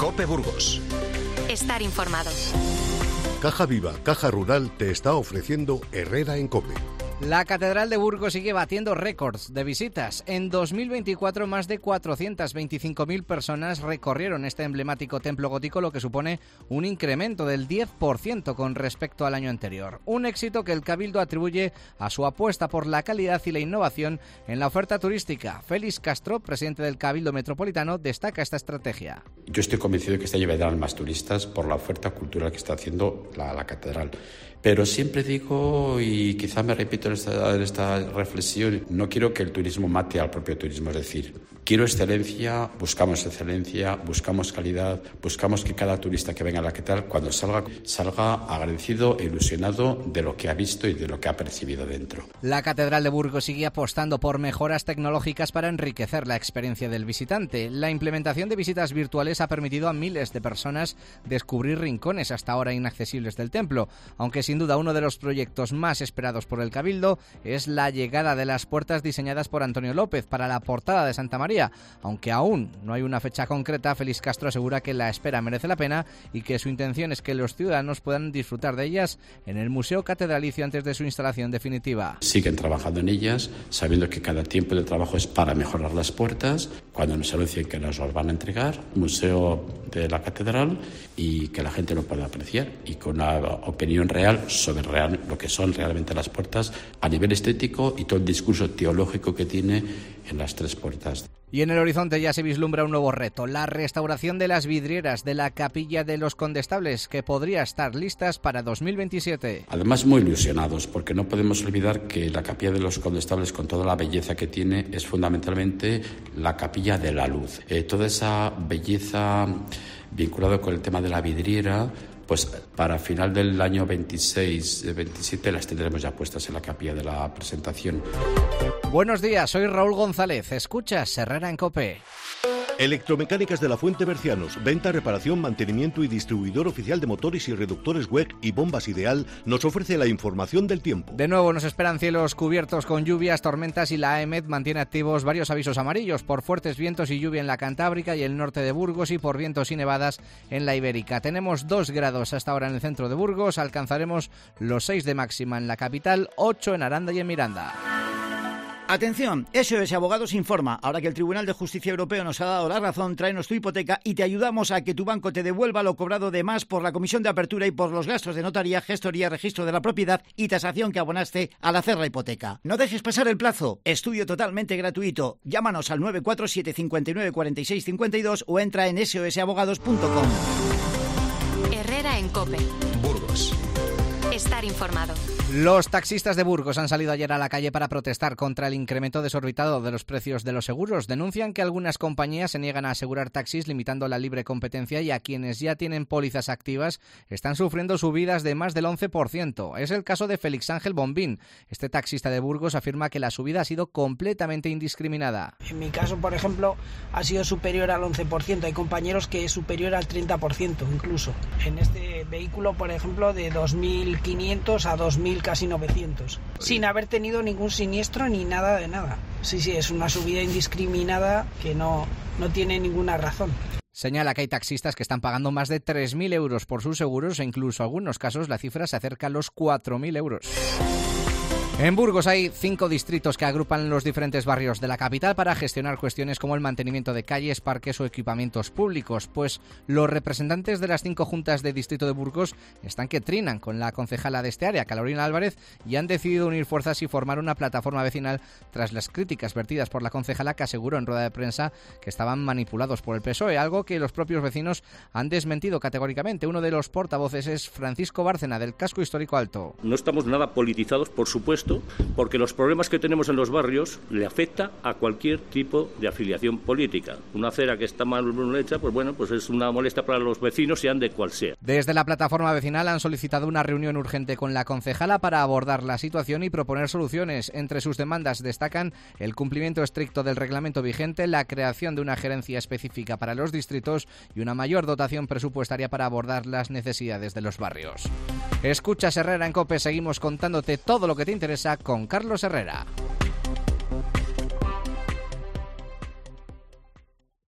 COPE Burgos. Estar informado. Caja Viva, Caja Rural te está ofreciendo Herrera en COPE. La Catedral de Burgos sigue batiendo récords de visitas. En 2024, más de 425.000 personas recorrieron este emblemático templo gótico, lo que supone un incremento del 10% con respecto al año anterior. Un éxito que el Cabildo atribuye a su apuesta por la calidad y la innovación en la oferta turística. Félix Castro, presidente del Cabildo Metropolitano, destaca esta estrategia. Yo estoy convencido de que este año vendrán más turistas por la oferta cultural que está haciendo la Catedral. Pero siempre digo, y quizá me repito en esta reflexión, no quiero que el turismo mate al propio turismo, es decir, quiero excelencia, buscamos calidad, buscamos que cada turista que venga a la Catedral, cuando salga agradecido e ilusionado de lo que ha visto y de lo que ha percibido dentro. La Catedral de Burgos sigue apostando por mejoras tecnológicas para enriquecer la experiencia del visitante. La implementación de visitas virtuales ha permitido a miles de personas descubrir rincones hasta ahora inaccesibles del templo, aunque sin duda uno de los proyectos más esperados por el Cabildo es la llegada de las puertas diseñadas por Antonio López para la portada de Santa María. Aunque aún no hay una fecha concreta, Félix Castro asegura que la espera merece la pena y que su intención es que los ciudadanos puedan disfrutar de ellas en el Museo Catedralicio antes de su instalación definitiva. Siguen trabajando en ellas, sabiendo que cada tiempo de trabajo es para mejorar las puertas, cuando nos anuncien que nos las van a entregar, Museo de la Catedral, y que la gente lo pueda apreciar y con una opinión real sobre lo que son realmente las puertas a nivel estético y todo el discurso teológico que tiene en las tres puertas. Y en el horizonte ya se vislumbra un nuevo reto, la restauración de las vidrieras de la Capilla de los Condestables, que podría estar listas para 2027. Además, muy ilusionados, porque no podemos olvidar que la Capilla de los Condestables, con toda la belleza que tiene, es fundamentalmente la Capilla de la Luz. Toda esa belleza vinculada con el tema de la vidriera, pues para final del año 26-27 las tendremos ya puestas en la capilla de la presentación. Buenos días, soy Raúl González. Escuchas Herrera en COPE. Electromecánicas de la Fuente Bercianos, venta, reparación, mantenimiento y distribuidor oficial de motores y reductores WEC y bombas Ideal, nos ofrece la información del tiempo. De nuevo nos esperan cielos cubiertos con lluvias, tormentas y la AEMET mantiene activos varios avisos amarillos por fuertes vientos y lluvia en la Cantábrica y el norte de Burgos y por vientos y nevadas en la Ibérica. Tenemos 2 grados hasta ahora en el centro de Burgos, alcanzaremos los 6 de máxima en la capital, 8 en Aranda y en Miranda. Atención, SOS Abogados informa. Ahora que el Tribunal de Justicia Europeo nos ha dado la razón, tráenos tu hipoteca y te ayudamos a que tu banco te devuelva lo cobrado de más por la comisión de apertura y por los gastos de notaría, gestoría, registro de la propiedad y tasación que abonaste al hacer la hipoteca. No dejes pasar el plazo. Estudio totalmente gratuito. Llámanos al 947 59 46 52 o entra en sosabogados.com. Herrera en COPE. Burgos. Estar informado. Los taxistas de Burgos han salido ayer a la calle para protestar contra el incremento desorbitado de los precios de los seguros. Denuncian que algunas compañías se niegan a asegurar taxis limitando la libre competencia y a quienes ya tienen pólizas activas están sufriendo subidas de más del 11%. Es el caso de Félix Ángel Bombín. Este taxista de Burgos afirma que la subida ha sido completamente indiscriminada. En mi caso, por ejemplo, ha sido superior al 11%. Hay compañeros que es superior al 30% incluso. En este vehículo, por ejemplo, de 2.500 a 2.000 casi 900, sin haber tenido ningún siniestro ni nada de nada. Sí, es una subida indiscriminada que no tiene ninguna razón. Señala que hay taxistas que están pagando más de 3.000 euros por sus seguros e incluso en algunos casos la cifra se acerca a los 4.000 euros. En Burgos hay 5 distritos que agrupan los diferentes barrios de la capital para gestionar cuestiones como el mantenimiento de calles, parques o equipamientos públicos, pues los representantes de las 5 juntas de distrito de Burgos están que trinan con la concejala de este área, Carolina Álvarez, y han decidido unir fuerzas y formar una plataforma vecinal tras las críticas vertidas por la concejala, que aseguró en rueda de prensa que estaban manipulados por el PSOE, algo que los propios vecinos han desmentido categóricamente. Uno de los portavoces es Francisco Bárcena, del Casco Histórico Alto. No estamos nada politizados, por supuesto, porque los problemas que tenemos en los barrios le afecta a cualquier tipo de afiliación política. Una acera que está mal hecha, pues es una molestia para los vecinos, sean de cual sea. Desde la plataforma vecinal han solicitado una reunión urgente con la concejala para abordar la situación y proponer soluciones. Entre sus demandas destacan el cumplimiento estricto del reglamento vigente, la creación de una gerencia específica para los distritos y una mayor dotación presupuestaria para abordar las necesidades de los barrios. Escuchas Herrera en COPE, seguimos contándote todo lo que te interesa con Carlos Herrera.